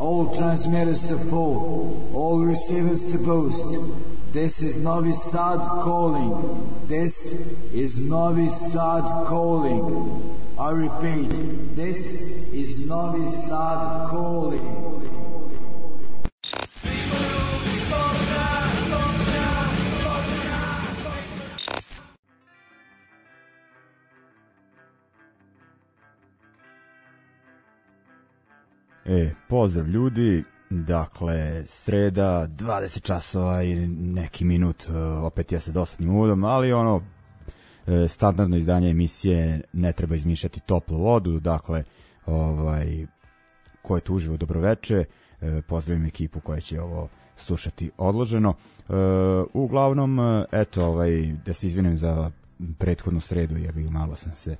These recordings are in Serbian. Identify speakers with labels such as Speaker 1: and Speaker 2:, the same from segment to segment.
Speaker 1: all transmitters to full, all receivers to boost. This is Novi Sad calling. This is Novi Sad calling. I repeat, this is Novi Sad calling.
Speaker 2: Pozdrav ljudi, dakle sreda 20 časova i neki minut, opet ja se dosadnim uvodom, ali ono standardno izdanje emisije ne treba izmišljati toplu vodu, dakle ko je tu uživo dobroveče, pozdravim ekipu koja će ovo slušati odloženo. Uglavnom, eto, da se izvinim za prethodnu sredu, jer malo sam se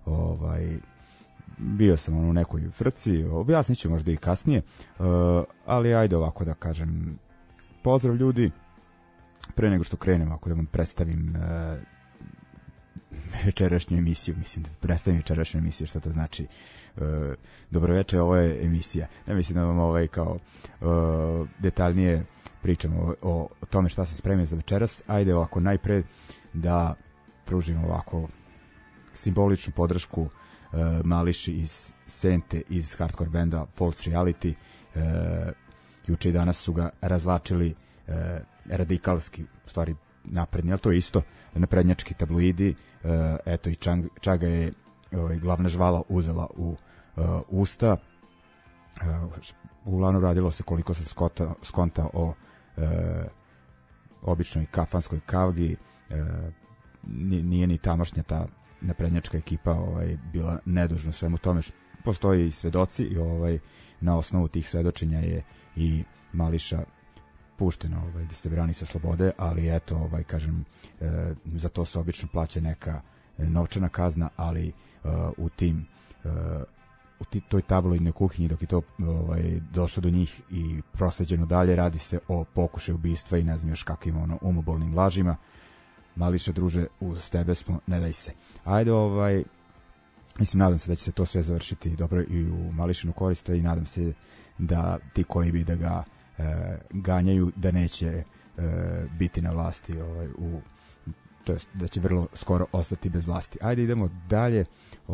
Speaker 2: bio sam u nekoj frci, objasnit ću možda i kasnije, ali ajde ovako da kažem, pozdrav ljudi. Pre nego što krenem, ako da vam predstavim večerašnju emisiju, mislim da predstavim večerašnju emisiju, što to znači dobroveče, ovo je emisija, ne mislim da vam kao detaljnije pričamo o tome šta se spremio za večeras. Ajde ovako, najpre da pružim ovako simboličnu podršku Mališi iz Sente, iz hardcore benda False Reality. Juče i danas su ga razvlačili radikalski, u stvari napredni, ali to je isto, naprednjački tabloidi. Eto i Čaga je glavna žvala uzela u usta. Uglavnom radilo se, koliko se skonta, o običnoj kafanskoj kavgi. Nije ni tamošnja ta naprednjačka ekipa bila nedužna svemu tome. Postoji i svedoci i na osnovu tih svedočenja je i Mališa pušteno da se brani sa slobode, ali eto, kažem, za to se obično plaća neka novčana kazna, ali u tim toj tabloidnoj kuhinji, dok je to došlo do njih i prosleđeno dalje, radi se o pokušaju ubistva i ne znam još kakvim umobolnim lažima. Mališa, druže, uz tebe smo, ne daj se. Ajde, mislim, nadam se da će se to sve završiti dobro i u Mališinu korist, i nadam se da ti koji bi da ga ganjaju, da neće biti na vlasti, to jest da će vrlo skoro ostati bez vlasti. Ajde, idemo dalje,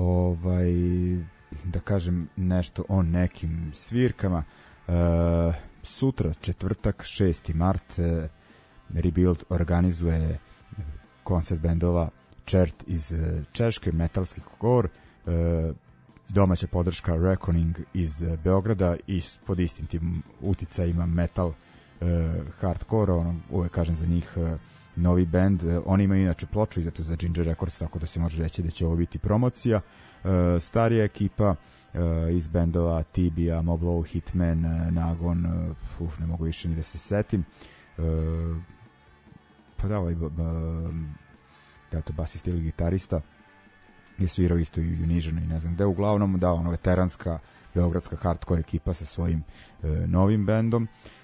Speaker 2: da kažem nešto o nekim svirkama. Sutra, četvrtak, 6. mart, Rebuild organizuje koncert bendova Čert iz Češke, metalski core, domaća podrška Reckoning iz Beograda i pod istim tim uticajima metal, hardcore, uvek kažem za njih novi band. Oni imaju inače ploču izdatu za Ginger Records, tako da se može reći da će ovo biti promocija. Starija ekipa iz bendova Tibia, Moblow, Hitman, Nagon, ne mogu više ni da se setim. Pa da, basist ili gitarista je svirao isto i u Nižanu i ne znam gde. Uglavnom, da, veteranska beogradska hardcore ekipa sa svojim novim bendom.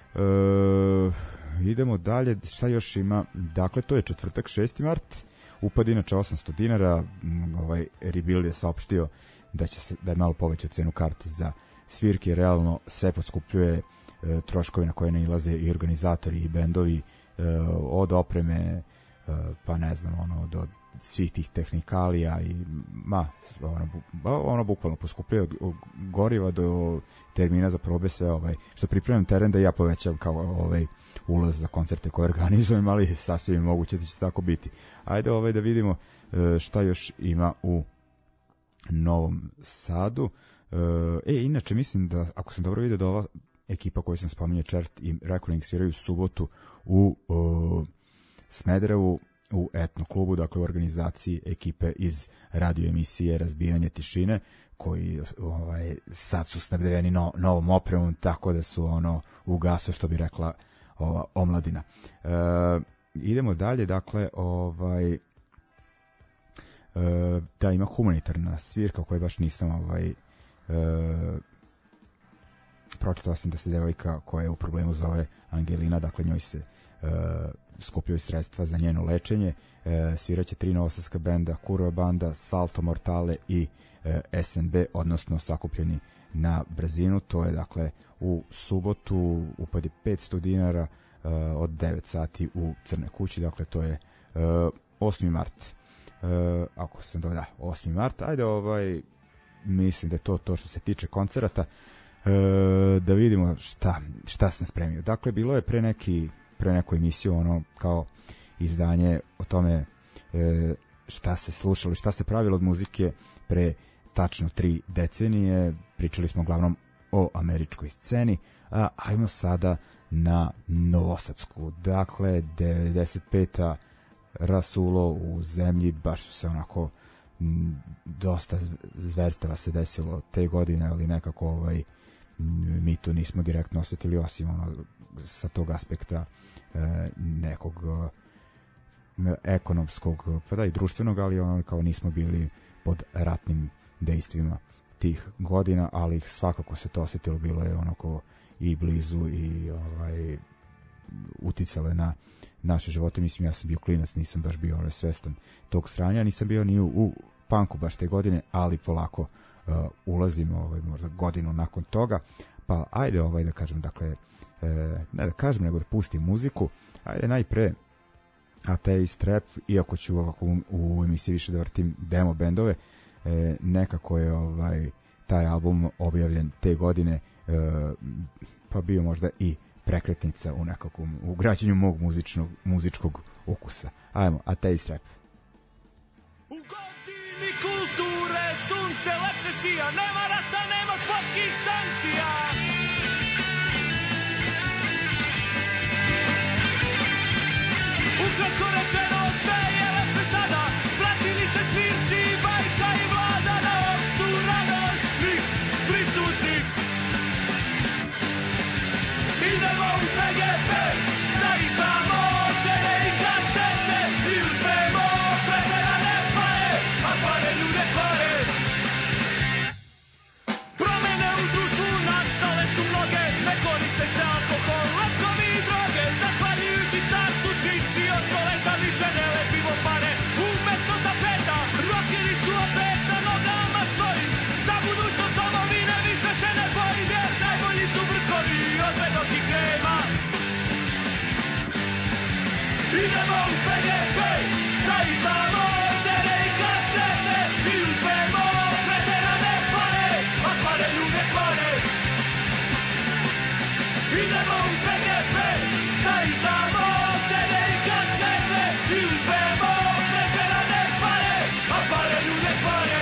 Speaker 2: Idemo dalje, šta još ima? Dakle, to je četvrtak, 6. mart, upad inače 800 dinara. Rebuild je saopštio da je malo povećao cenu karti za svirke, realno sve poskupljuje, troškovi na koje nailaze i organizatori i bendovi, od opreme, pa ne znam, do svih tih tehnikalija i bukvalno poskupljuje od goriva do termina za probe, sve što pripremam teren da ja povećam kao ulaz za koncerte koje organizujem, ali sasvim moguće da će tako biti. Ajde da vidimo šta još ima u Novom Sadu. Inače mislim da, ako sam dobro vidio, da ova ekipa koju sam spominjao, Čert i Reckoning, sviraju subotu u Smederevu u Etno klubu, dakle u organizaciji ekipe iz radio emisije Razbijanje tišine, koji sad su snabdeveni novom opremom, tako da su u gasu, što bi rekla ova omladina. Idemo dalje, dakle da, ima humanitarna svirka koju baš nisam pročitao sam da se devojka koja je u problemu zove Angelina, dakle njoj se skupljaju sredstva za njeno lečenje. Sviraće 3 novosadska benda, Kurva banda, Salto Mortale i SNB, odnosno sakupljeni na brzinu. To je dakle u subotu, upad je 500 dinara od 9 sati u Crnoj kući, dakle to je 8. mart. Ako sam dobro, da, 8. mart. Ajde, mislim da je to što se tiče koncerata. Da vidimo šta sam spremio. Dakle, bilo je pre neku emisiju ono kao izdanje o tome šta se slušalo, šta se pravilo od muzike pre tačno 3 decenije. Pričali smo uglavnom o američkoj sceni, a ajmo sada na novosadsku. Dakle, 95. rasulo u zemlji, baš su se onako dosta zverstava se desilo te godine, ali nekako mi to nismo direktno osetili, osim sa tog aspekta nekog ekonomskog, pa da i društvenog, ali kao nismo bili pod ratnim dejstvima tih godina, ali svakako se to osetilo, bilo je onako i blizu i uticalo je na naše živote. Mislim, ja sam bio klinac, nisam baš bio svestan tog stranja, nisam bio ni u punku baš te godine, ali polako ulazim možda godinu nakon toga, pa ajde da kažem, dakle ne da kažem, nego da pustim muziku. Ajde najpre Atheist Rap, iako ću ovako u emisiji više da vrtim demo bendove, nekako je taj album objavljen te godine, pa bio možda i prekretnica u građenju mog muzičkog ukusa. Ajmo, Atheist Rap.
Speaker 3: U godini kulture sunce lepše sija, nema rata, nema sportskih sankcija. Ukratko rečeno, sve je lepše sada, vratili se svirci, bajka i vlada na opštu radost svih prisutnih. Idemo u PGP, da izdamo CD i kasete i uzmemo preterane pare, a pare ljude kvare. Promene u društvu nastale su mnoge, ne koriste se alkohol, letkovi i droge. Zahvaljujući starcu Čiči od koleta više ne lepimo pare. Umesto tapeta, rokeri su opet na nogama svojim. Za budućnost domovine više se ne bojim, jer najbolji su brkovi od medog i krema. Idemo u PGP, da izdamo CD i kasete i uzmemo preterane pare, a pare ljude kvare. Idemo u PGP, da izdamo CD i kasete i uzmemo preterane pare, a pare ljude kvare.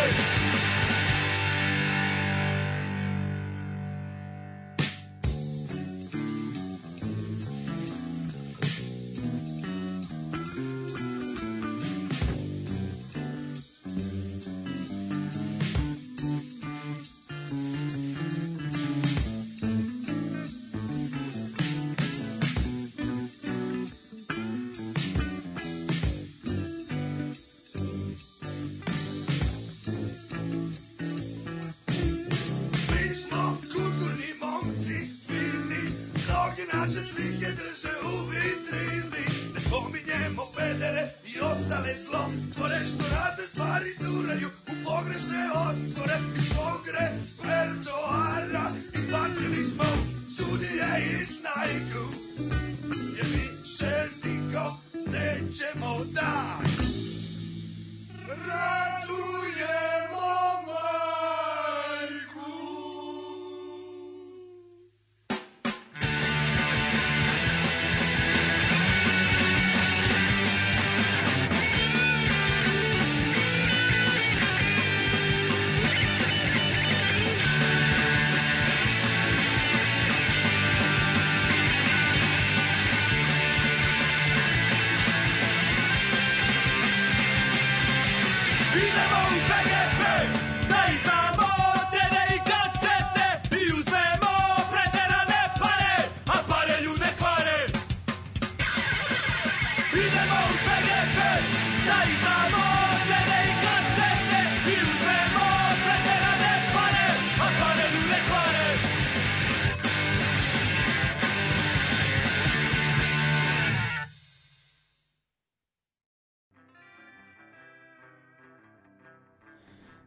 Speaker 3: Mi smo kulturni momci, fini, mnogi naše slike drže u vitrini. Ne spominjemo pedere i ostale zlo, tvore što razne stvari duraju u pogrešne otvore. Iz svog repertoara izbacili smo sudije i snajku, jer više niko nećemo da ratujemo majku.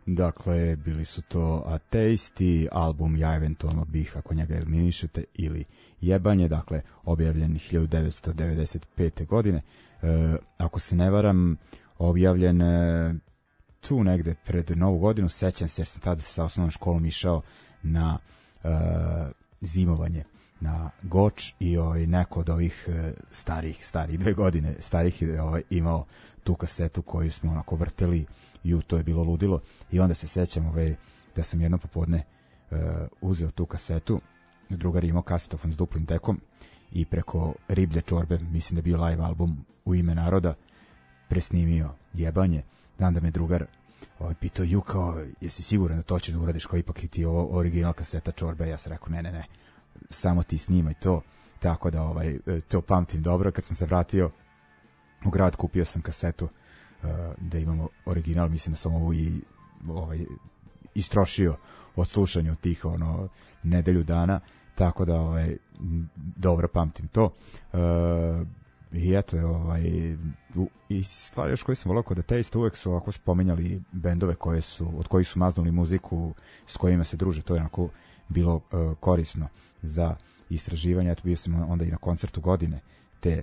Speaker 2: Dakle, bili su to Ateisti, album Ja eventualno bih ako njega eliminišete ili Jebanje, dakle objavljen 1995. godine. Ako se ne varam, objavljen tu negde pred Novu godinu, sećam se jer sam tada sa osnovnom školom išao na zimovanje na Goč i neko od ovih starih 2 godine starih imao tu kasetu koju smo onako vrteli i to je bilo ludilo. I onda se sećam da sam jedno popodne uzeo tu kasetu, drugar je imao kasetofon s duplim dekom i preko Riblje čorbe, mislim da je bio live album U ime naroda, presnimio Jebanje. Dan da me drugar pitao, kao, jesi siguran da to ćeš da uradiš, kao ipak i ti ovo original kaseta čorbe? Ja sam rekao, ne, samo ti snimaj to. Tako da to pamtim dobro. Kad sam se vratio u grad, kupio sam kasetu da imamo original, mislim da sam ovo i istrošio od slušanja tih nedelju dana, tako da dobro pamtim to. I eto i stvari još koje sam volao kod Ateista, uvek su ovako spominjali bendove od kojih su maznuli muziku, s kojima se druže. To je onako bilo korisno za istraživanje. Eto, bio sam onda i na koncertu godine te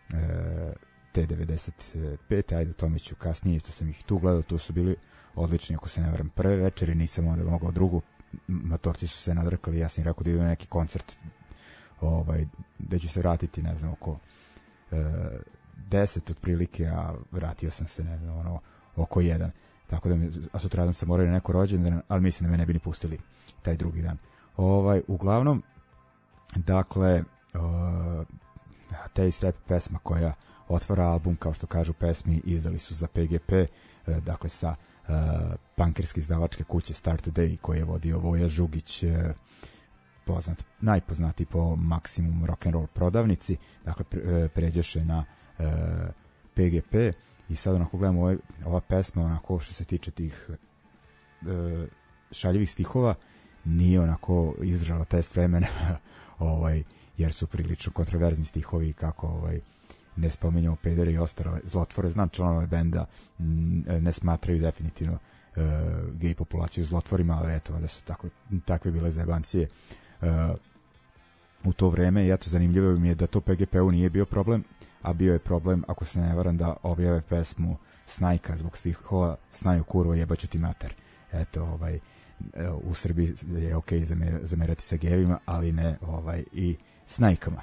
Speaker 2: 95. Ajde, to mi ću kasnije, isto sam ih tu gledao, tu su bili odlični, ako se ne varam, prve večeri, nisam onda mogao drugu, matorci su se nadrkali, ja sam im rekao da idem na neki koncert da ću se vratiti, ne znam, oko 10 otprilike, a vratio sam se, ne znam, oko 1, tako da a sutradan sam morao na neko rođendan, ali mislim da me ne bi ni pustili taj drugi dan. Uglavnom, dakle, Ateist rap pesma koja otvara album, kao što kažu pesmi, izdali su za PGP, dakle sa punkerske izdavačke kuće Start Today, koji je vodio Voja Žugić, najpoznatiji po Maksimum rock'n'roll prodavnici. Dakle, pređeše na PGP i sad onako gledamo ova pesma, onako što se tiče tih šaljivih stihova, nije onako izdržala test vremena, jer su prilično kontroverzni stihovi, kako ne spominjamo pedere i ostale zlotvore. Znam, članove benda ne smatraju definitivno gej populaciju zlotvorima, ali eto, da su takve bile zajebancije u to vreme. I eto, zanimljivo mi je da to PGP-u nije bio problem, a bio je problem, ako se ne varam, da objave pesmu Snajka zbog stihova Snaju kurvo jebaću ti mater. Eto, u Srbiji je okej zamerati se gejevima, ali ne i Snajkama.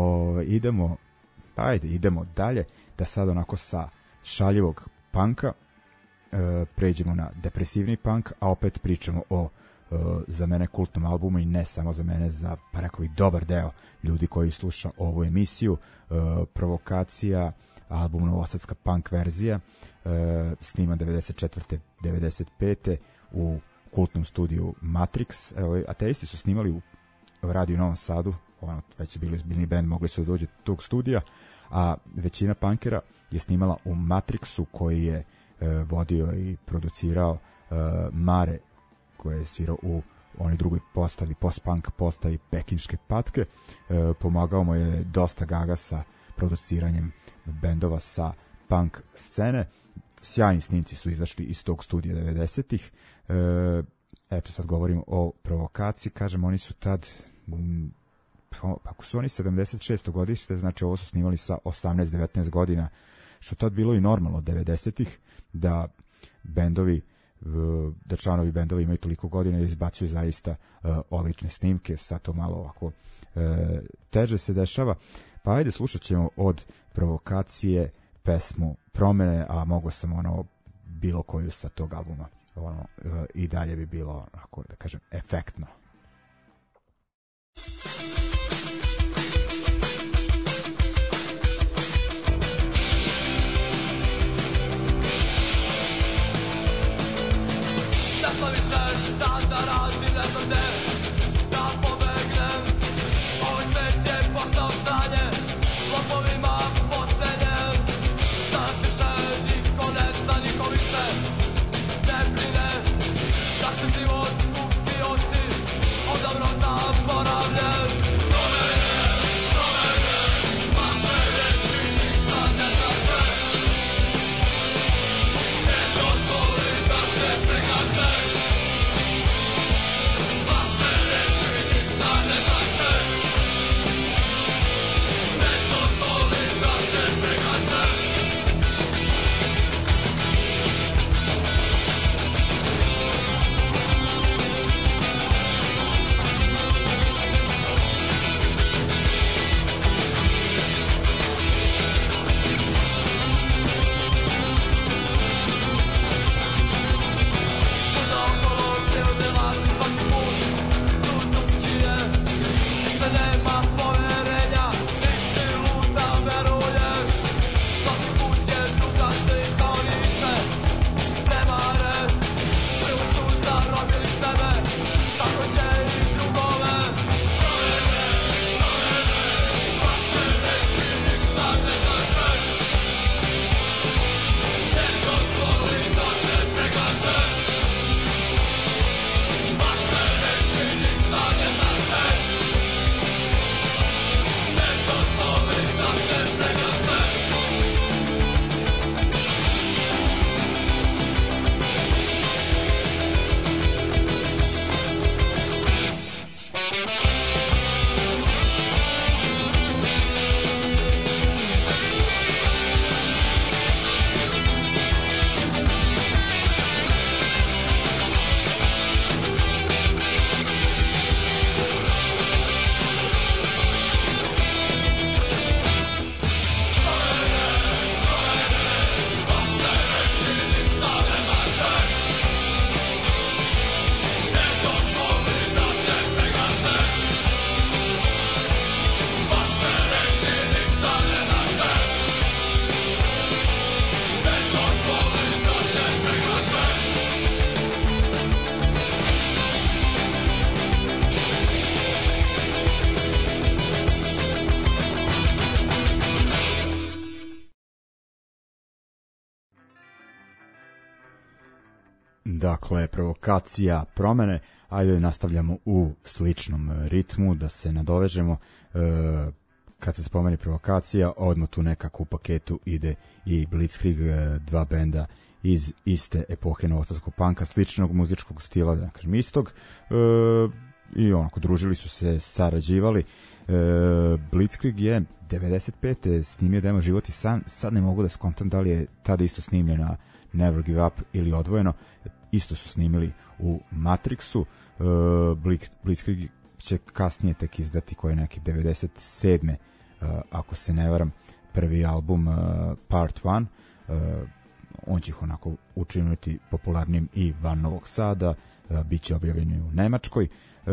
Speaker 2: Idemo dalje, da sad onako sa šaljivog punka pređemo na depresivni punk, a opet pričamo o za mene kultnom albumu i ne samo za mene, za pa rekao bih dobar deo ljudi koji sluša ovu emisiju. Provokacija, album novosadska punk verzija, sniman 94. 95. u kultnom studiju Matrix. Ateisti su snimali u radiju Novom Sadu, već su bili izbiljni band, mogli su da dođe tog studija, a većina punkera je snimala u Matrixu, koji je vodio i producirao Mare, koji je svirao u onoj drugoj postavi, post-punk postavi Pekinške patke. Pomagao mu je dosta gaga sa produciranjem bendova sa punk scene. Sjajni snimci su izašli iz tog studija 90-ih. Eto, sad govorimo o Provokaciji. Kažem, oni su tad, ako su oni 76. godište, znači ovo su snimali sa 18-19 godina, što tad bilo i normalno 90-ih, da bendovi, da članovi bendova imaju toliko godina i izbacuju zaista odlične snimke. Sad to malo ovako teže se dešava. Pa ajde, slušat ćemo od Provokacije pesmu Promene, a mogo sam bilo koju sa tog albuma. I dalje bi bilo, onako da kažem, efektno.
Speaker 3: Šta da radim, ne znam gde da pobegnem. Ovaj svet je postao stanje, lopovima pocenjen. Danas više niko ne zna, niko više ne brine. Da se život u fioci
Speaker 2: Dakle, provokacija, promene, ajde nastavljamo u sličnom ritmu, da se nadovežemo. Kad se spomeni provokacija, odmah tu nekako u paketu ide i Blitzkrieg, dva benda iz iste epohe novosadskog panka, sličnog muzičkog stila, da kažem istog, i onako družili su se, sarađivali. Blitzkrieg je 95. snimio demo Život i san, sad ne mogu da skontam da li je tada isto snimljena Never Give Up ili odvojeno, isto su snimili u Matrixu. Blitzkrieg će kasnije tek izdati koji je neki 97. Ako se ne varam, prvi album Part 1. On će ih onako učiniti popularnim i van Novog Sada, bit će objavljeni u Nemačkoj.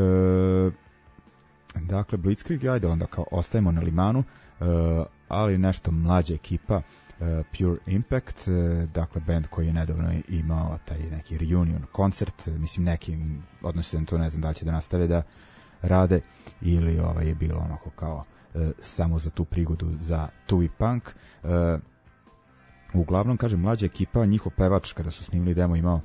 Speaker 2: Dakle, Blitzkrieg, ajde onda kao ostajemo na limanu, ali nešto mlađa ekipa, Pure Impact, dakle band koji je nedavno imao taj neki reunion koncert, mislim neki odnosi se na to, ne znam da li će da nastave da rade ili je bilo onako kao samo za tu prigodu za tuvi punk. Uglavnom, kažem, mlađa ekipa, njihov pevač kada su snimili demo imao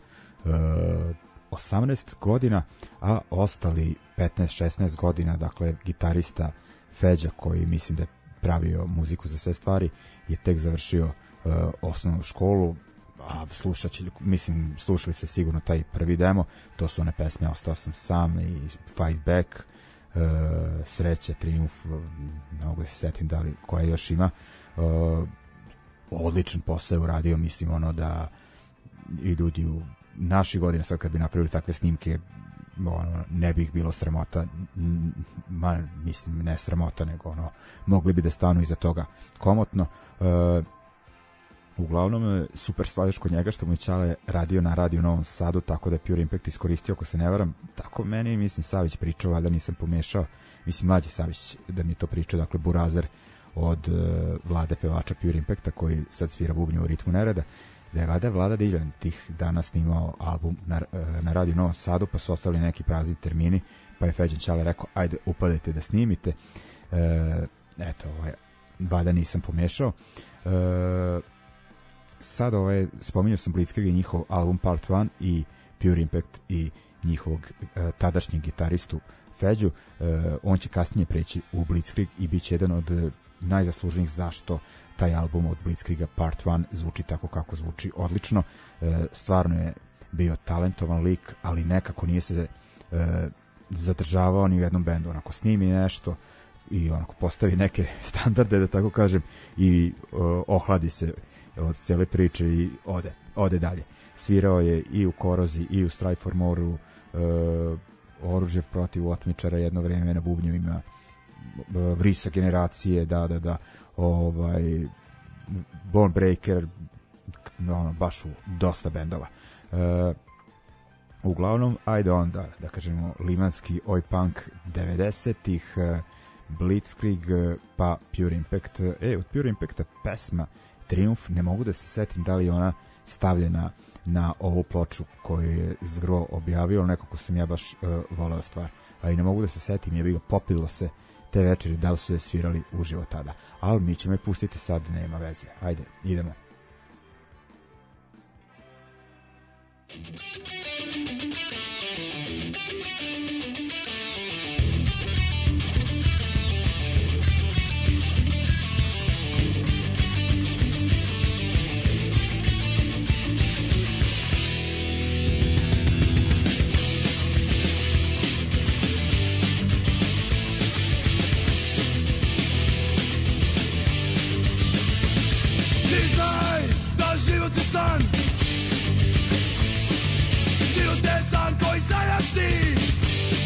Speaker 2: 18 godina, a ostali 15-16 godina, dakle gitarista Feđa, koji mislim da je pravio muziku za sve stvari, je tek završio osnovnu školu, a slušali ste sigurno taj prvi demo, to su one pesme Ostao sam sam i Fight Back, Sreća, Triumf, mnogo se setim da li koja još ima. Odličan posao je uradio, mislim da i ljudi u naših godina sad kad bi napravili takve snimke, ne bi ih bilo sramota, mislim ne sramota, nego mogli bi da stanu iza toga komotno. Uglavnom, super stvar kod njega što mu je Ćale radio na Radio Novom Sadu, tako da je Pure Impact iskoristio, ako se ne varam, tako meni, mislim, Savić pričao, valjda nisam pomešao, mislim, mlađi Savić da mi je to pričao, dakle, Burazer od Vlade pevača Pure Impacta, koji sad svira bubnje u ritmu nereda, da je valjda Vlada Divljan tih dana snimao album na Radio Novom Sadu, pa su ostali neki prazni termini, pa je Feđan Ćale rekao, ajde, upadajte da snimite. Eto, valjda nisam pomešao. Sad spominjao sam Blitzkrieg i njihov album Part 1 i Pure Impact i njihovog tadašnjeg gitaristu Feđu. On će kasnije preći u Blitzkrieg i bit će jedan od najzasluženijih zašto taj album od Blitzkriega Part 1 zvuči tako kako zvuči odlično. Stvarno je bio talentovan lik, ali nekako nije se zadržavao ni u jednom bendu. Onako snimi nešto i onako postavi neke standarde, da tako kažem, i ohladi se od cijele priče i ode dalje. Svirao je i u Korozi i u Strive for More-u, Oružje protiv otmičara jedno vreme na bubnjevima, Vrisa generacije, da, Bone Breaker, baš u dosta bendova. Uglavnom, ajde onda, da kažemo, limanski oj punk 90-ih, Blitzkrieg, pa Pure Impact. Od Pure Impacta pesma Triumf, ne mogu da se setim da li je ona stavljena na ovu ploču koju je Zgro objavio, nekako sam ja baš voleo stvar, ali ne mogu da se setim, je bilo popilo se te večeri, da li su je svirali uživo tada, ali mi ćemo je pustiti sad, nema veze, ajde, idemo.
Speaker 3: San. Život je san koji sanjaš ti.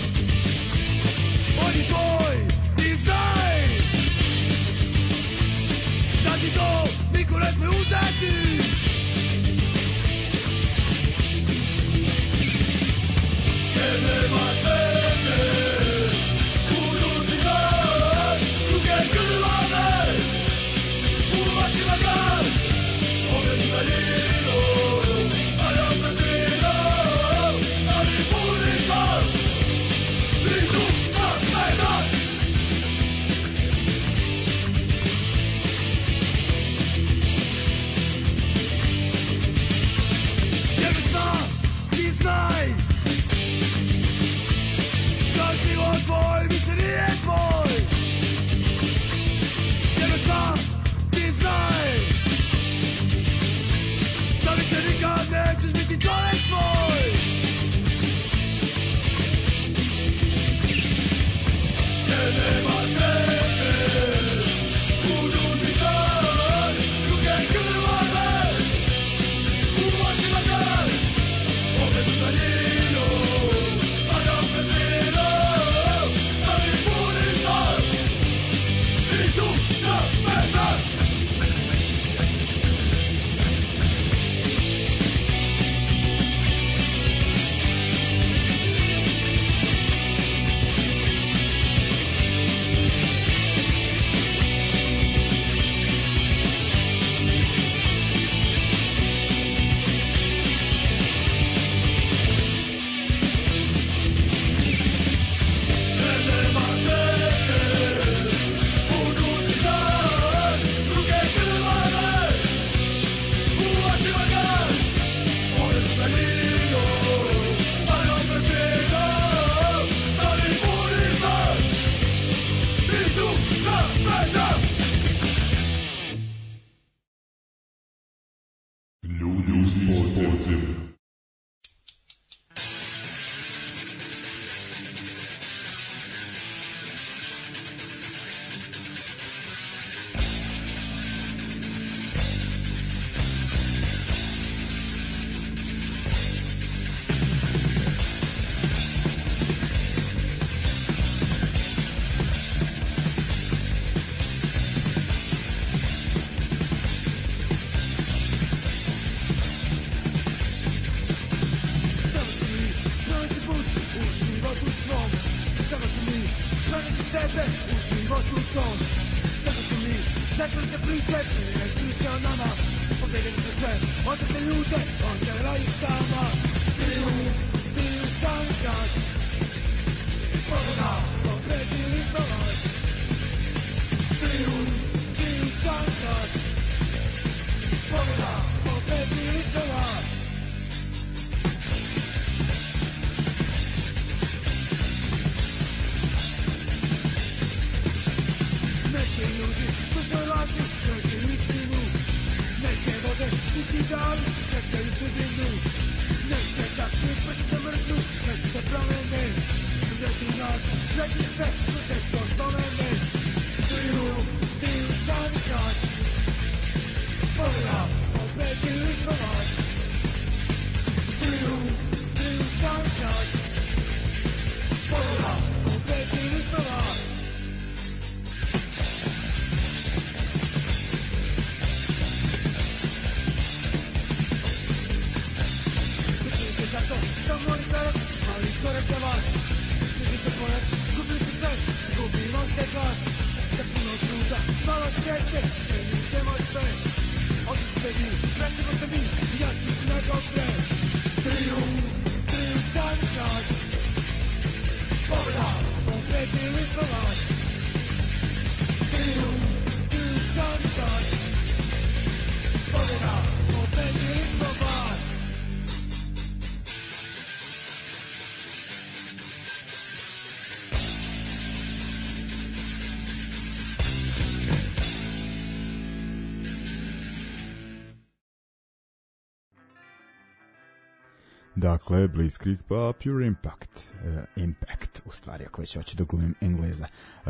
Speaker 2: Dakle, Blitzkrieg pa Pure Impact. Impact, u stvari, ako već hoću da glumim Engleza.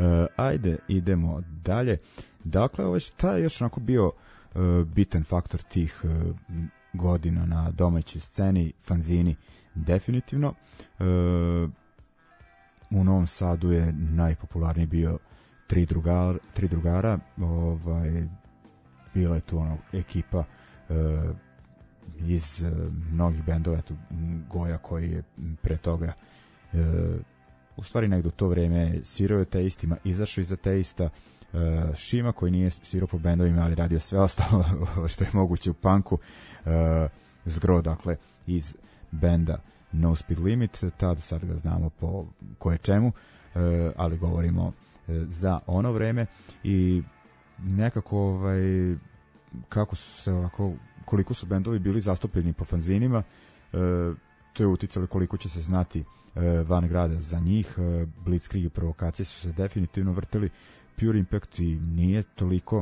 Speaker 2: Ajde, idemo dalje. Dakle, ovo šta je još onako bio bitan faktor tih godina na domaćoj sceni, fanzini, definitivno. U Novom Sadu je najpopularniji bio Tri drugara. Bila je tu ono ekipa iz mnogih bendova, tu Goja koji je pre toga u stvari negdje u to vreme svirao je Teistima, izašao iza Teista, Šima koji nije svirao po bendovima, ali radio sve ostalo što je moguće u punku, Zgro, dakle, iz benda No Speed Limit, tad sad ga znamo po koje čemu, ali govorimo za ono vreme i nekako kako su se ovako, koliko su bendovi bili zastupljeni po fanzinima, to je uticalo koliko će se znati van grada za njih. Blitzkrieg i provokacije su se definitivno vrteli, Pure Impact i nije toliko,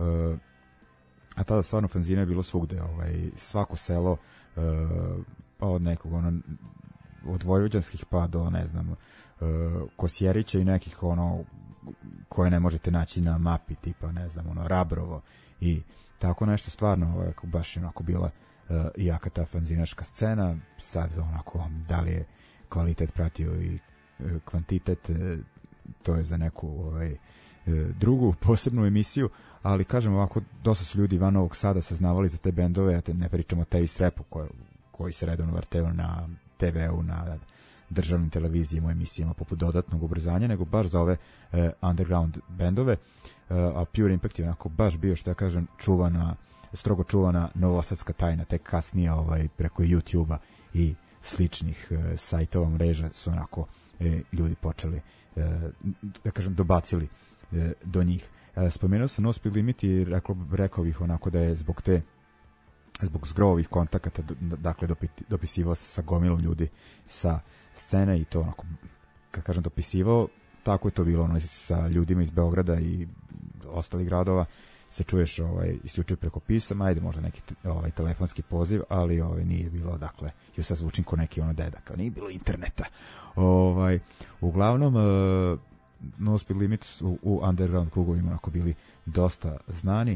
Speaker 2: a tada stvarno fanzina je bilo svugde, svako selo, od nekog od vojvođanskih pa do ne znam Kosjerića i nekih koje ne možete naći na mapi, tipa, ne znam, ono, Rabrovo i tako nešto, stvarno baš je onako bila jaka ta fanzinaška scena. Sad onako, da li je kvalitet pratio i kvantitet, to je za neku drugu posebnu emisiju, ali kažem ovako, dosta su ljudi van Novog Sada saznavali za te bendove, ne pričamo o Taste Rapu koji se redovno vrteo na TV-u, na državnim televizijama, u emisijama poput Dodatnog ubrzanja, nego baš za ove underground bendove, a Pure Impact je onako baš bio, što ja kažem, strogo čuvana novosadska tajna, tek kasnije preko YouTube-a i sličnih sajtova, mreža su onako ljudi počeli, da kažem, dobacili do njih. Spomenuo sam No Speed Limit i rekao bih onako da je zbog zgrovih kontakata, dakle dopisivao se sa gomilom ljudi sa scene i to onako, kad kažem dopisivao, tako je to bilo, ono, sa ljudima iz Beograda i ostalih gradova se čuješ isključivo preko pisama, ajde možda neki telefonski poziv, ali nije bilo, dakle, još sad zvučim ko neki ono deda, kao nije bilo interneta. Uglavnom, No Speed Limit u underground krugovima onako bili dosta znani.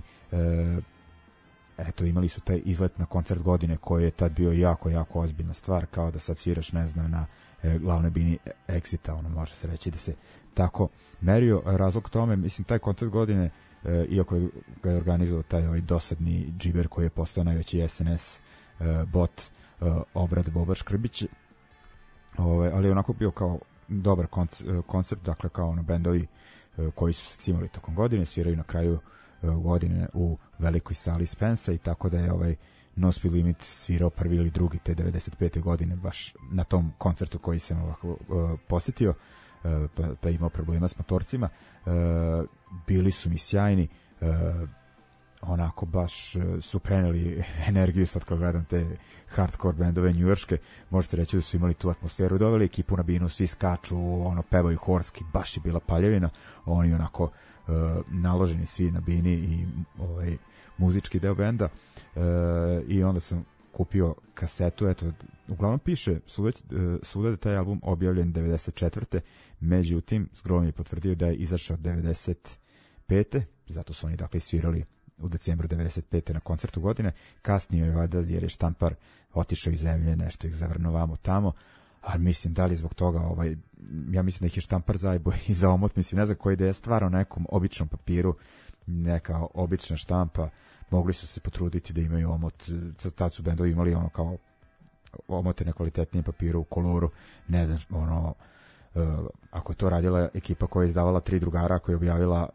Speaker 2: Eto, imali su taj izlet na koncert godine koji je tad bio jako, jako ozbiljna stvar, kao da sad sviraš, ne znam, na glavnoj bini Exita, ono, može se reći da se tako merio. Razlog tome, mislim, taj koncert godine, iako ga je organizovao taj dosadni džiber koji je postao najveći SNS bot, Obrad Bobar Škrbić, ali je onako bio kao dobar koncept, dakle kao ono bendovi koji su se cimali tokom godine, sviraju na kraju godine u velikoj sali Spensa, i tako da je No Speed Limit svirao prvi ili drugi te 95. godine baš na tom koncertu koji sam ovako posjetio, pa imao problema s motorcima. Bili su mi sjajni, onako baš su preneli energiju, sad kad gledam te hardcore bendove njujorške, može se reći da su imali tu atmosferu, doveli ekipu na binu, svi skaču, ono, pevaju horski, baš je bila paljevina, oni onako naloženi svi na bini i muzički deo benda, i onda sam kupio kasetu, eto, uglavnom piše svuda da taj album objavljen 94. Međutim, Zgrom je potvrdio da je izašao 95. Zato su oni, dakle, svirali u decembru 95. na koncertu godine. Kasnije je valjda, jer je Štampar otišao iz zemlje, nešto ih zavrnuo vamo tamo, a mislim, da li zbog toga, ja mislim da ih je Štampar zajebo i za omot, mislim, ne znam koji da je stvarno na nekom običnom papiru, neka obična štampa, mogli su se potruditi da imaju omot, tad su bendovi imali ono kao omote na kvalitetnijem papiru u koloru, ne znam, ono, ako je to radila ekipa koja je izdavala Tri drugara, koja je objavila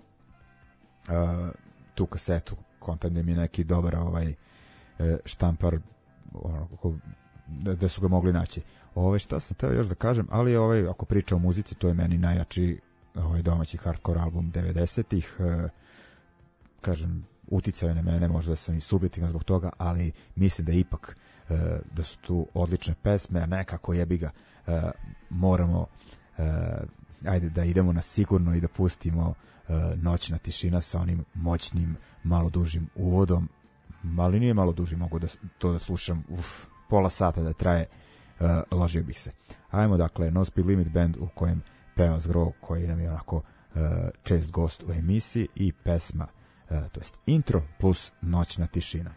Speaker 2: tu kasetu, kontant mi je neki dobar štampar, ono, da su ga mogli naći. Šta sam teo još da kažem, ali ako priča o muzici, to je meni najjači domaći hardcore album 90-ih, kažem, uticao je na mene, možda sam i subjektivan zbog toga, ali mislim da ipak da su tu odlične pesme, a nekako jebi ga, moramo ajde da idemo na sigurno i da pustimo Noćna tišina sa onim moćnim, malo dužim uvodom, ali nije malo duži, mogu to da slušam pola sata da traje, ložio bih se. Ajmo, dakle, No Speed Limit band u kojem peva Zgro, koji nam je onako čest gost u emisiji, i pesma, to jest intro plus Noćna tišina.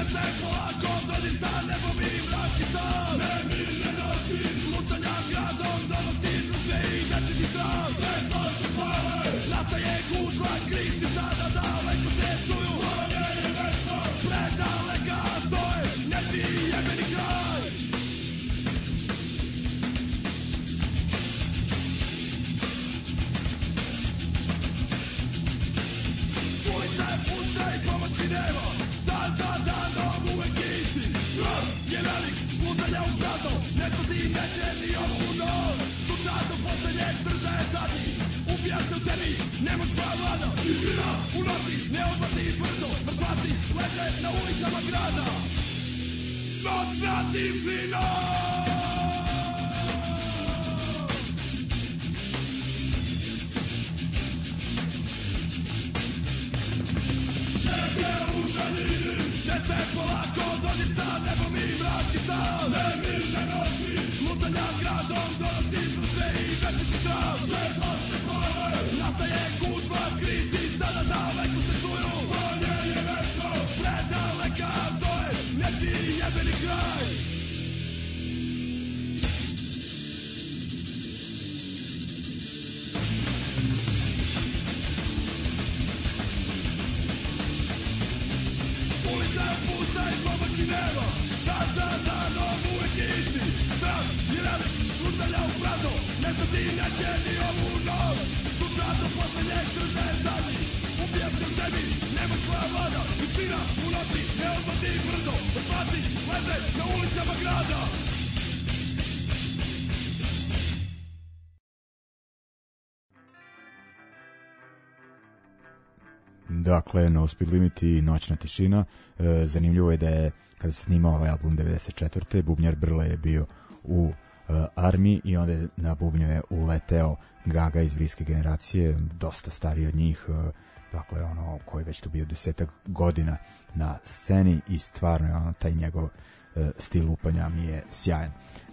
Speaker 2: Dakle, No Speed Limit i Noćna tišina. Zanimljivo je da je, kada se snimao ovaj album 94. bubnjar Brle je bio u armiji i onda je na bubnju je uleteo Gaga iz Vriske generacije, dosta stariji od njih, dakle, ono, koji već tu bio 10 godina na sceni i stvarno ono, taj njegov stil lupanja mi je sjajan.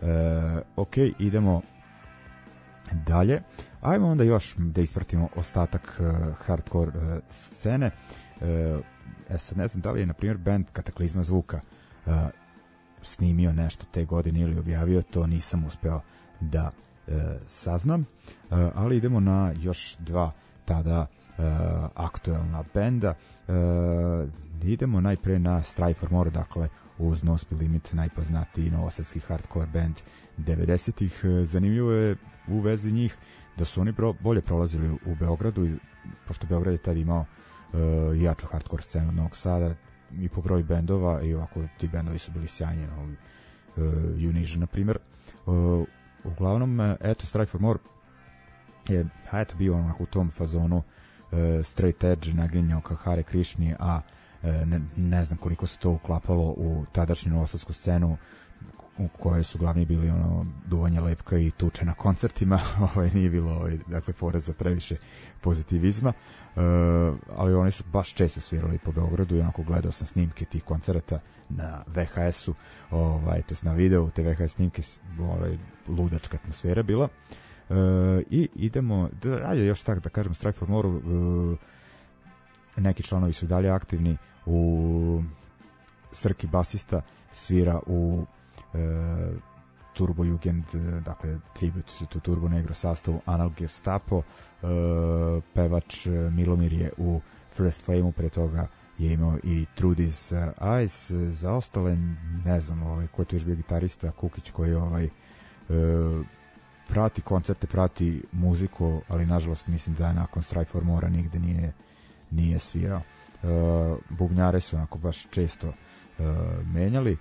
Speaker 2: Ok, idemo dalje. Ajmo onda još da ispratimo ostatak hardcore scene. Sad ne znam da li je, na primjer, band Kataklizma zvuka snimio nešto te godine ili objavio, to nisam uspeo da saznam, ali idemo na još dva tada aktuelna benda. Idemo najpre na Strive for More, dakle uz No Speed Limit najpoznatiji novosadski hardcore band 90-ih. Zanimljivo je u vezi njih da su oni bolje prolazili u Beogradu, pošto Beograd je tada imao jaču hardcore scenu od Novog Sada i po broju bendova, i ovako ti bendovi su bili sjajni, Unision na primjer. Uglavnom, eto, Strive for More je bio onako u tom fazonu straight edge, naginjao ka Hare Krišni, a ne znam koliko se to uklapalo u tadašnju novosadsku scenu u kojoj su glavni bili ono duvanje lepka i tuče na koncertima. Nije bilo dakle poreza previše pozitivizma, ali oni su baš često svirali po Beogradu i onako gledao sam snimke tih koncerata na VHS-u, to je na videu, te VHS snimke, ludačka atmosfera bila. I idemo ajde još tako da kažem, Strive for More, neki članovi su dalje aktivni. U Srki basista svira u Turbo Jugend, dakle tribute to Turbo Negro sastavu Anal Gestapo. Pevač Milomir je u First Flame-u, pre toga je imao i Trudy's Eyes. Za ostale ne znam ko je tu još bio gitarista, Kukić, koji prati koncerte, prati muziku, ali nažalost mislim da nakon Strive for More nigde nije svirao. Bubnjare su onako baš često menjali.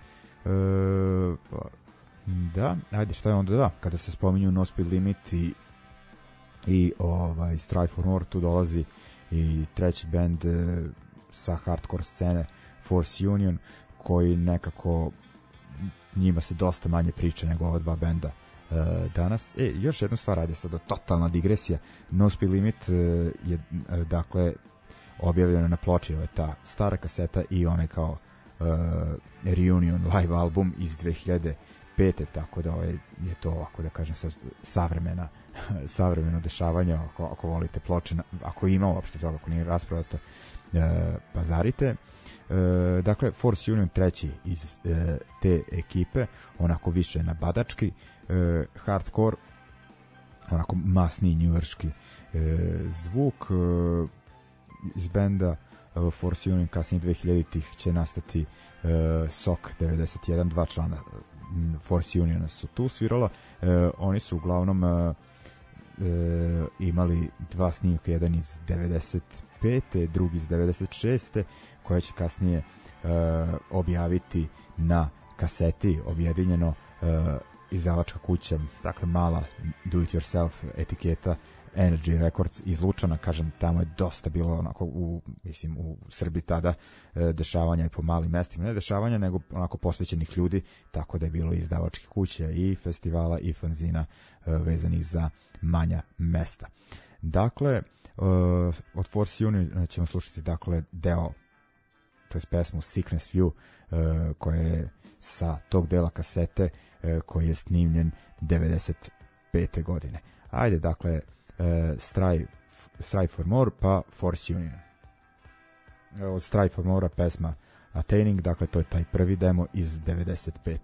Speaker 2: Da, ajde, šta je onda, da, kada se spominju No Speed Limit i Strive for More, tu dolazi i treći band sa hardcore scene, Force Union, koji nekako njima se dosta manje priča nego ova dva benda danas. Još jednu stvar, radi sada totalna digresija. No Speed Limit je dakle objavljena na ploči, ta stara kaseta i onaj kao reunion live album iz tako da je to, ako da kažem, savremeno dešavanje. Ako volite ploče, ako ima uopšte toga, ako nije rasprodato, pazarite. Dakle, Force Union treći iz te ekipe, onako više nabadački, hardcore, onako masni njujorški zvuk iz benda Force Union. Kasnije 2000-ih će nastati SOC 91, dva člana Force Uniona su tu svirala. Oni su uglavnom imali dva snimka, jedan iz 95. drugi iz 96. koja će kasnije objaviti na kaseti objedinjeno, izdavačka kuća, dakle mala do it yourself etiketa Energy Records iz Lučana. Kažem, tamo je dosta bilo onako u Srbiji tada dešavanja i po malim mestima, ne dešavanja nego onako posvećenih ljudi, tako da je bilo izdavačkih kuća i festivala i fanzina vezanih za manja mesta. Dakle, od Force Union ćemo slušati dakle deo, to je pesmu Sickness View, koja je sa tog dela kasete koji je snimljen 95. godine. Ajde, dakle, Strive for More pa Force Union. Od Strive for More pesma Attaining, dakle to je taj prvi demo iz 95.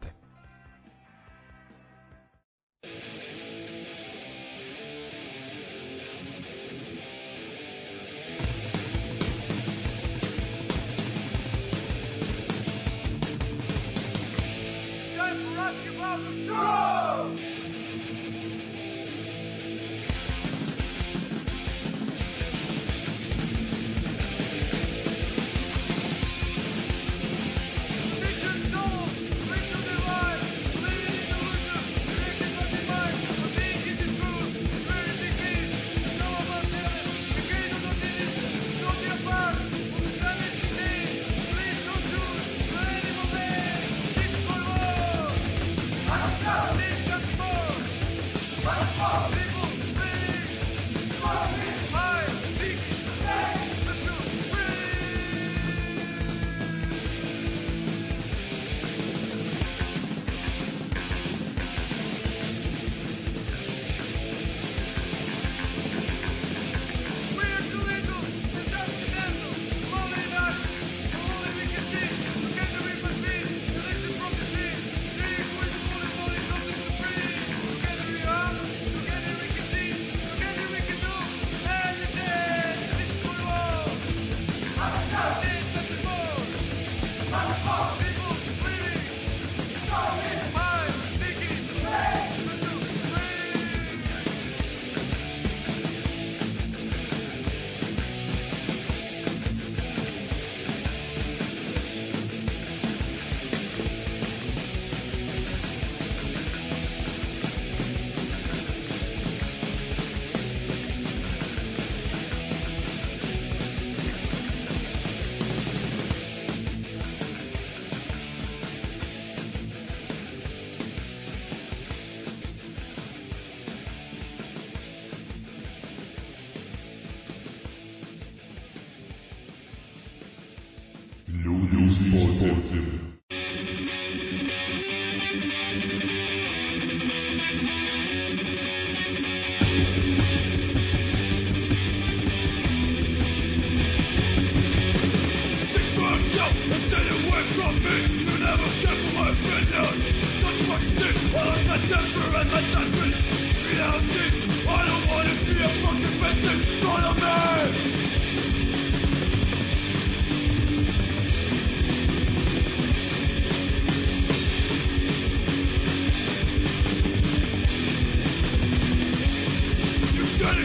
Speaker 3: You're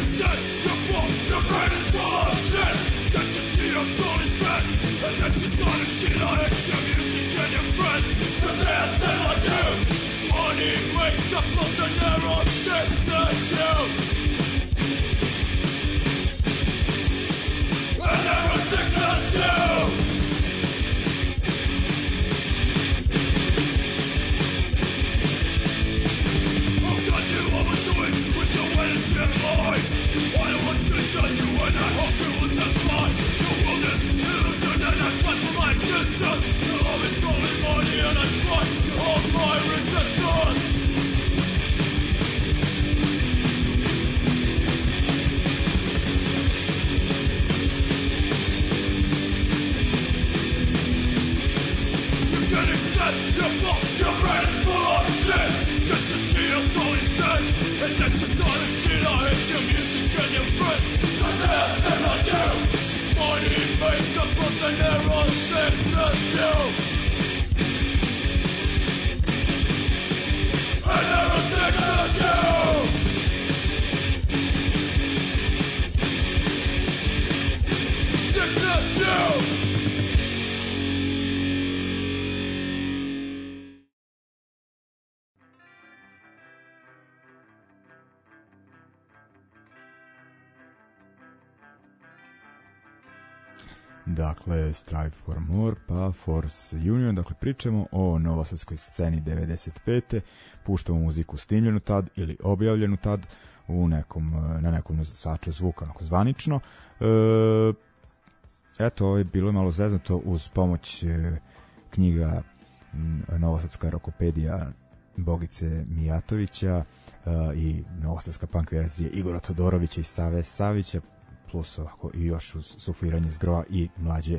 Speaker 2: Dakle, Strive for More, pa Force Union. Dakle, pričamo o novosadskoj sceni 95. Puštamo muziku snimljenu tad ili objavljenu tad na nekom nosaču zvuka, onako zvanično. Eto, ovo je bilo malo zeznuto uz pomoć knjiga Novosadska rokopedija Bogice Mijatovića i novosadska punk verzija Igora Todorovića i Save Savića, plus ovako i još uz sufliranje Zgroa i mlađe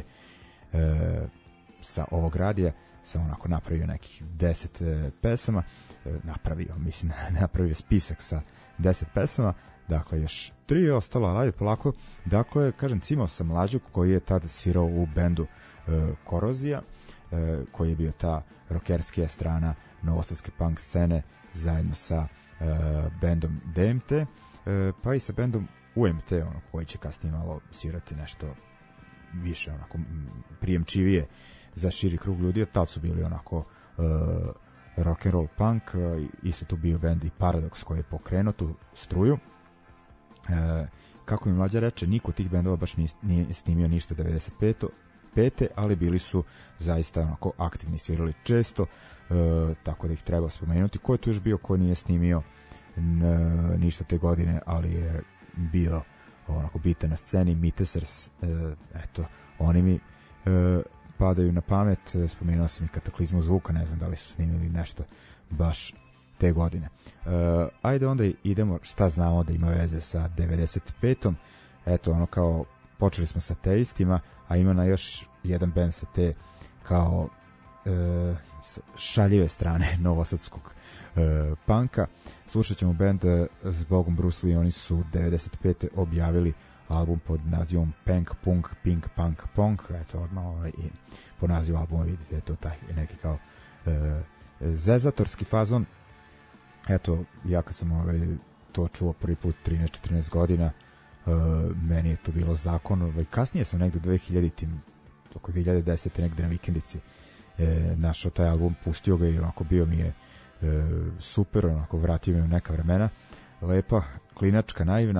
Speaker 2: sa ovog radija. Sam onako napravio nekih 10 pesama, napravio spisak sa 10 pesama, dakle još 3 je ostalo, ajde polako. Dakle, kažem, cimao sam Mlađu koji je tada svirao u bendu Korozija, koji je bio ta rokerskija strana novosadske punk scene zajedno sa bendom DMT, pa i sa bendom UMT, koji će kasnije malo svirati nešto više, onako prijemčivije za širi krug ljudi. Tad su bili onako rock and roll punk, isto tu bio bend i Paradox koji je pokrenuo tu struju. Kako mi Mlađa reče, niko tih bendova baš nije snimio ništa 95. ali bili su zaista onako aktivni, svirali često, tako da ih treba spomenuti. Ko je tu još bio, ko nije snimio ništa te godine, ali je bio onako bitan na sceni? Mitesers, eto, oni mi padaju na pamet. Spomenuo sam i Kataklizmu zvuka, ne znam da li su snimili nešto baš te godine. Ajde onda idemo, šta znamo da ima veze sa 95. Eto, ono kao, počeli smo sa Teistima, a ima na još jedan band sa te kao šaljive strane novosadskog punka. Slušat ćemo band Zbogom Bruce Lee. Oni su 95. objavili album pod nazivom Punk Punk Pink Punk Punk. Eto, odmah i po nazivu albuma vidite, eto taj neki kao zezatorski fazon. Eto, ja kad sam to čuo prvi put 13-14 godina, meni je to bilo zakon. Kasnije sam negdje 2000-tim, oko 2010. negdje na vikendici našao taj album, pustio ga i onako bio mi je super, onako vratio me u neka vremena, lepa, klinačka, naivna.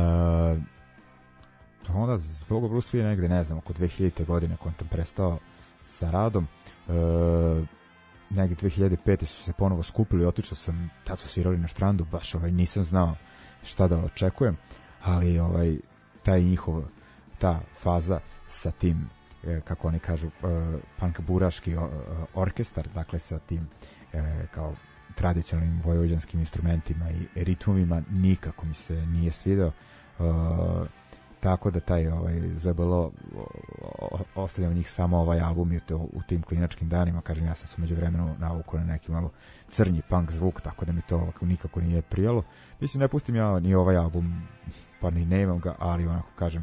Speaker 2: Onda zbog Bruce Lee negdje, ne znam, oko 2000. godine kad sam prestao sa radom, negdje 2005. su se ponovo skupili, otišao sam, tad su svirali na Štrandu, baš nisam znao šta da očekujem, ali taj njihov, ta faza sa tim, kako oni kažu, punk buraški orkestar, dakle sa tim kao tradicionalnim vojvođanskim instrumentima i ritmovima, nikako mi se nije svideo, tako da taj ZBL ostavljam njih samo ovaj album i u tim klinačkim danima. Kažem, ja sam se među vremenu navukao na neki malo crnji punk zvuk, tako da mi to nikako nije prijalo. Mislim, ne pustim ja ni ovaj album, pa ni nemam ga, ali onako kažem,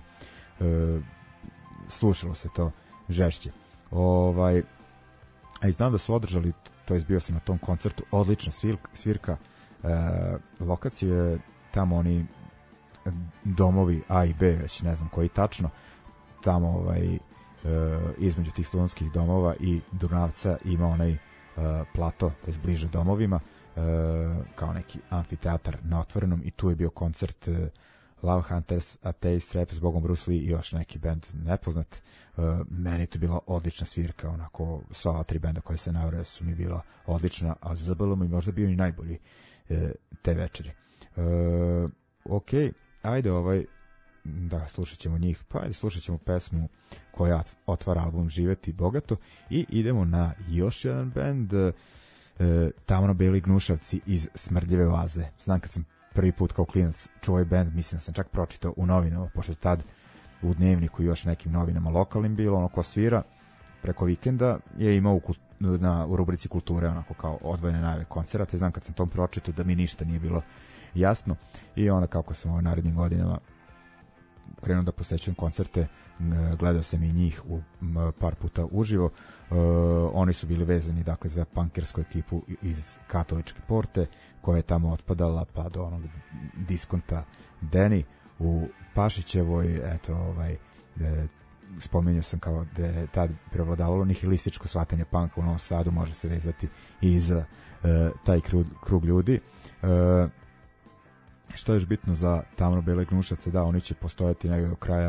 Speaker 2: slušalo se to žešće. A i znam da su održali, to je bio sam na tom koncertu, odlična svirka, lokacije, tamo oni domovi A i B, već ne znam koji tačno, tamo između tih studentskih domova i Dunavca ima onaj plato, to je bliže domovima, kao neki amfiteatar na otvorenom, i tu je bio koncert Love Hunters, Atheist Rap, Zbogom Bruce Lee i još neki band nepoznat. Meni to bila odlična svirka, onako sva ova 3 benda koje se navraju su mi bila odlična, a ZBL mi možda bio i najbolji te večeri. Ok, ajde da slušat ćemo njih, pa ajde slušat ćemo pesmu koja otvara album Živeti bogato i idemo na još jedan band, Tamno-beli gnušavci iz Smrdljive oaze. Znam kad sam prvi put kao klinac čuo ovaj band, mislim da sam čak pročitao u novinama, pošto tad u Dnevniku i još nekim novinama lokalnim bilo, ono ko svira preko vikenda je imao u rubrici kulture onako kao odvojene najave koncerata. Znam kad sam tom pročitao da mi ništa nije bilo jasno, i onda kako sam u narednim godinama krenuo da posećujem koncerte, gledao sam i njih par puta uživo. Oni su bili vezani dakle za punkersku ekipu iz Katoličke porte koja je tamo otpadala pa do onog diskonta Deni u Pašićevoj. Eto, spomenuo sam kao da je tad prevladavalo nihilističko shvatanje punka u Novom Sadu, može se vezati i za taj krug ljudi. Što je još bitno za Tamno-bele gnušavce, da, oni će postojati negdje do kraja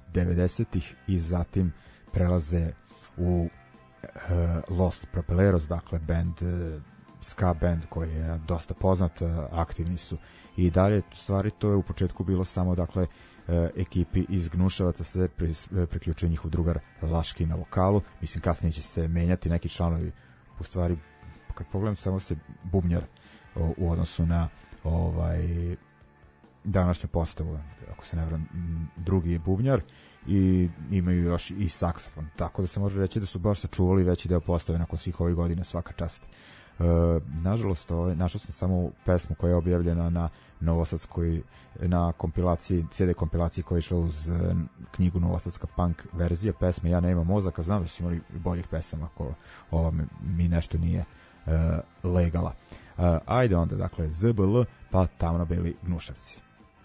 Speaker 2: 90-ih i zatim prelaze u Lost Propelleros, dakle band, ska band koji je dosta poznat, aktivni su i dalje. Stvari, to je u početku bilo samo, dakle, ekipi iz Gnuševaca, se priključuje njihov drugar Laški na vokalu. Mislim, kasnije će se menjati neki članovi. U stvari, kad pogledam, samo se bubnjar u odnosu na današnju postavu, ako se ne varam, drugi je bubnjar i imaju još i saksofon, tako da se može reći da su baš sačuvali veći deo postave nakon svih ovih godina, svaka čast. Nažalost, našao sam samo pesmu koja je objavljena na novosadskoj, na kompilaciji, CD kompilaciji koja je išla uz knjigu Novosadska punk verzija pesme Ja nemam mozaka. Znam da su imali boljih pesama, ako ovo mi nešto nije legala. Ajde onda, dakle, ZBL pa Tamno-beli Gnuševci.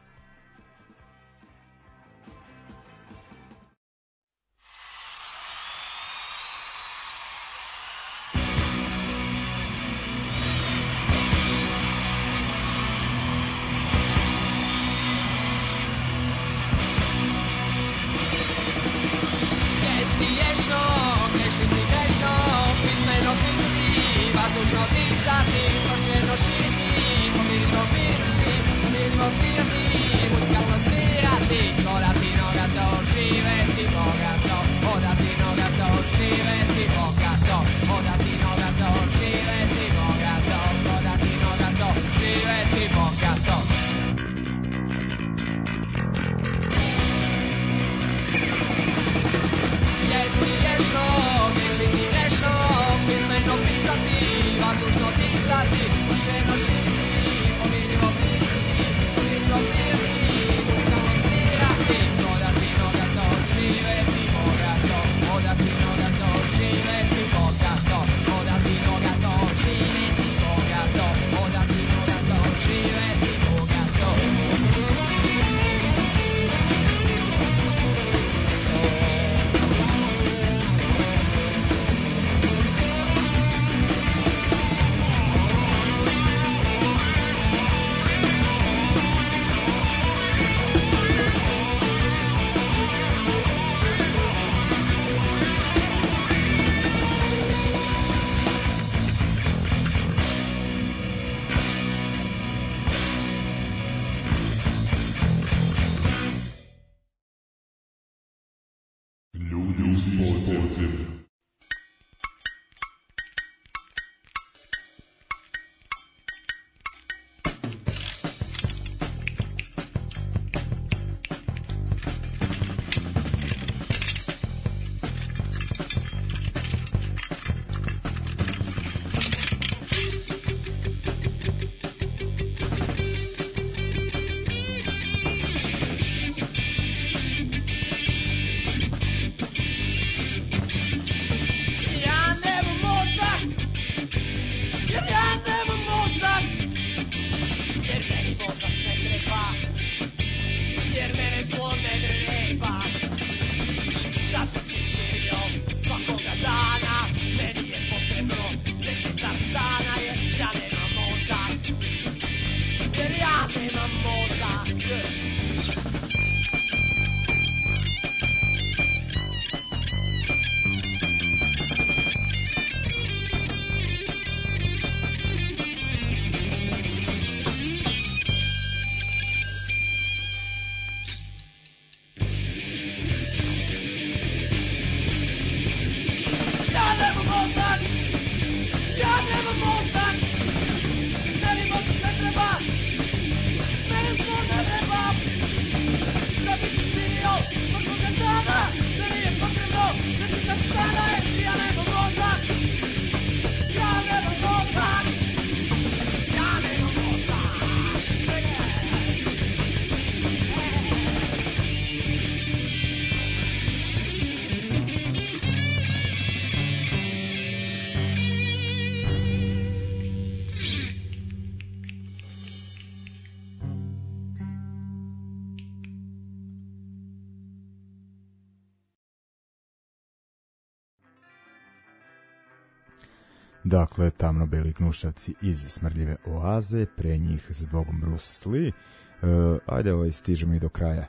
Speaker 2: Dakle, Tamno-beli Gnuševci iz Smrdljive oaze, pre njih Zbogom Bruce Lee. Ajde, stižemo i do kraja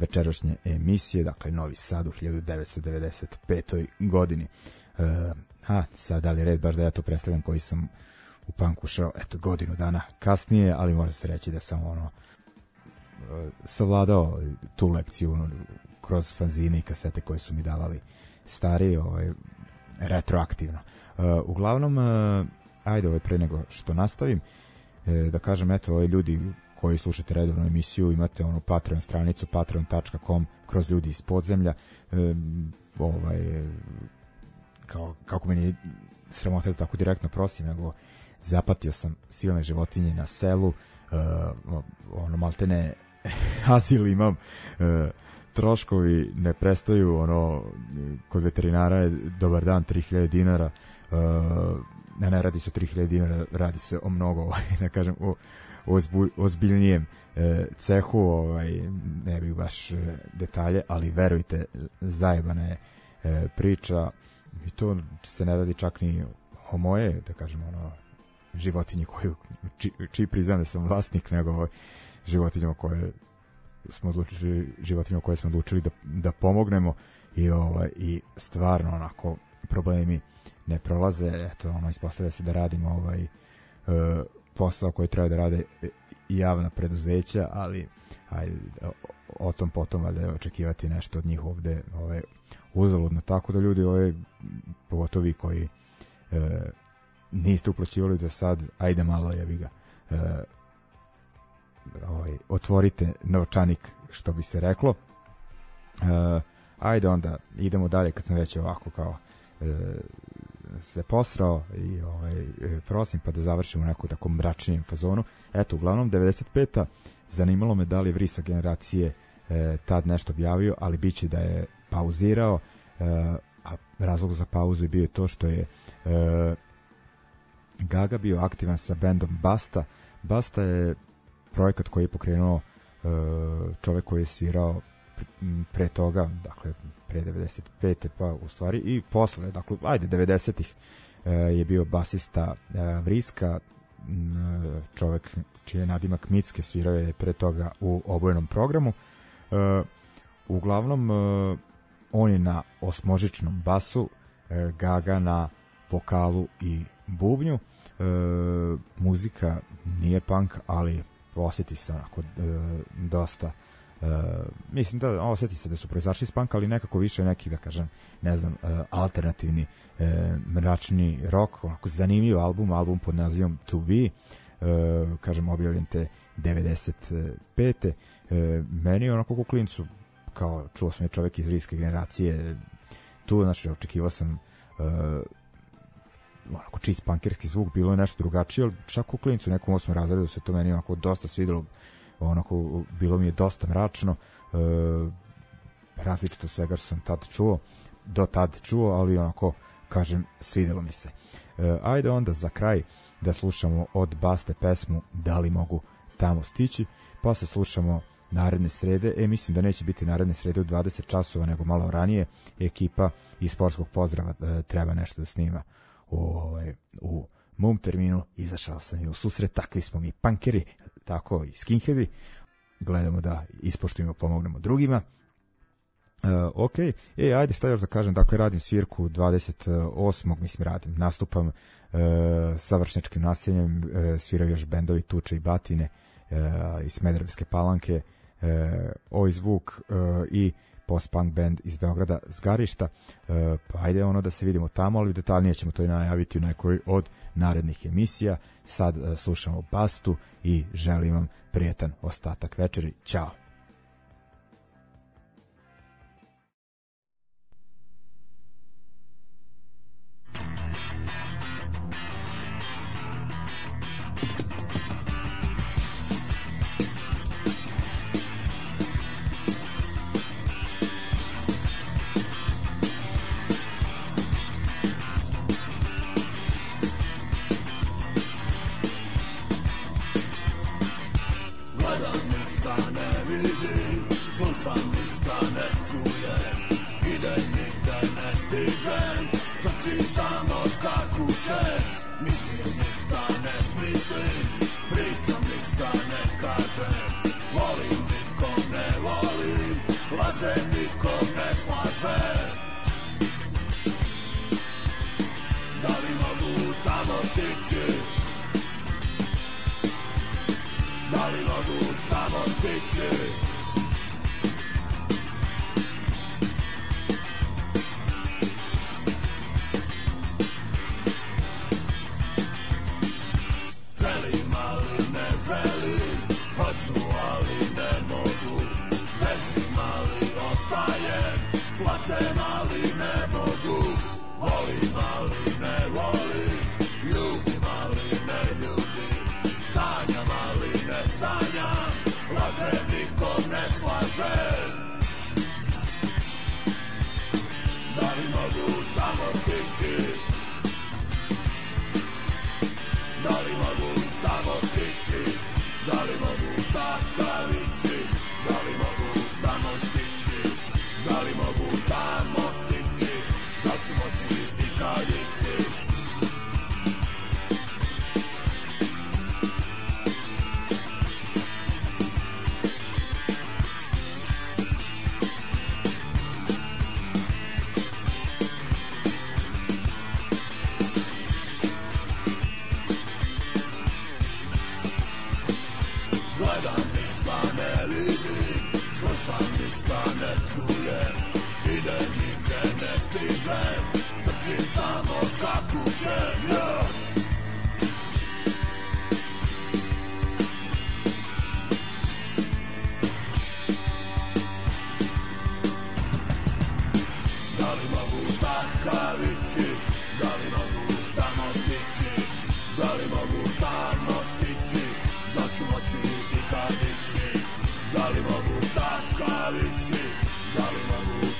Speaker 2: večerašnje emisije, dakle Novi Sad u 1995. godini. Sad da li red baš da ja to predstavljam koji sam u punk ušao, eto, godinu dana kasnije, ali može se reći da sam savladao tu lekciju kroz fanzine i kasete koje su mi davali stari, retroaktivno. Uglavnom, ajde, pre nego što nastavim, da kažem, eto, ljudi koji slušate redovnu emisiju, imate onu Patreon stranicu, patreon.com, kroz ljudi iz podzemlja, kako mi nije sramota da tako direktno prosim, nego zapatio sam silne životinje na selu, maltene azil imam, troškovi ne prestaju, kod veterinara je dobar dan 3000 dinara, ne radi se o 3000 dinara, radi se o mnogo, da kažem, o ozbiljnijem cehu, ne bih baš detalje, ali verujte, zajebana je priča i to se ne radi čak ni o moje, da kažem, životinji čiji priznam da sam vlasnik, nego životinjama koje smo odlučili da pomognemo i stvarno onako problemi ne prolaze. Eto, ispostavlja se da radimo posao koji treba da rade javna preduzeća, ali o tom potom valjda je očekivati nešto od njih ovde uzaludno, tako da ljudi pogotovo vi koji niste uplaćivali za sad, ajde malo jebi ga, otvorite novčanik, što bi se reklo. Ajde onda idemo dalje, kad sam već ovako kao se posrao i prosim, pa da završimo neku tako mračnijem fazonu. Eto, uglavnom 95. zanimalo me da li Vrisa generacije tad nešto objavio, ali biće da je pauzirao, a razlog za pauzu je bio to što je Gaga bio aktivan sa bendom Basta. Basta je projekat koji je pokrenuo čovek koji je svirao pre toga, dakle pre 95. pa u stvari i posle, dakle ajde 90-ih je bio basista Vriska, čovek čiji je nadimak Micke, svirao je pre toga u Obojenom programu. Uglavnom on je na osmožičnom basu, Gaga na vokalu i bubnju. Muzika nije punk, ali osjeti se onako dosta, mislim da osjeti se da su proizašli iz punka, ali nekako više neki, da kažem, ne znam, alternativni mračni rock, onako zanimljiv album pod nazivom To Be, kažem, objavljen te 95. Meni onako u klincu, kao čuo sam je čovek iz Vriske generacije, tu, znači, očekivao sam onako čist punkerski zvuk, bilo je nešto drugačije, ali čak u klincu nekom 8. razredu se to meni onako dosta svidelo, onako bilo mi je dosta mračno, različito svega što sam do tad čuo, ali onako, kažem, svidelo mi se. Ajde onda za kraj da slušamo od Baste pesmu Da li mogu tamo stići, pa se slušamo naredne srede, mislim da neće biti naredne srede u 20 časova, nego malo ranije. Ekipa iz Sportskog pozdrava treba nešto da snima u mom terminu, izašao sam i u susret, takvi smo mi punkeri, tako i skinheadi, gledamo da ispoštujemo, pomognemo drugima. Ok, ajde šta još da kažem, dakle radim svirku 28. nastupam sa vršnjačkim naseljem, sviraju još bendovi Tuče i Batine iz Smederevske Palanke, Oj zvuk i post-punk band iz Beograda Zgarišta, pa ajde da se vidimo tamo, ali detaljnije ćemo to i najaviti u nekoj od narednih emisija. Sad slušamo Bastu i želim vam prijetan ostatak večeri. Ćao!
Speaker 3: Samo skakuće, mislim ništa ne smislim, pričam ništa ne kažem, volim nikom ne volim, plače, nikom ne slaže. Da li mogu tamo stići? Da li mogu tamo stići? Želim, ali ne želim, hoću, ali ne mogu. Bežim, ali ostajem, plačem, ali ne mogu. Volim, ali ne volim, ljubim, ali ne ljubim. Sanjam, ali ne sanjam, lažem, nikom ne slažem. Da li mogu tamo stići? Da li mogu tamo stići? Da li mogu takav ići? Da li mogu tamo stići? Da li mogu tamo stići? Da ću moći i kad ići? Gledam, ništa ne vidim, slušam, ništa ne čujem. Idem, nigde ne stižem, trčim, samo skakućem, yeah! Da li mogu takav ići? Da li mogu tamo stići? Da li mogu tamo stići? Da ću moći i kad ići? Da li mogu takav ići? Da li mogu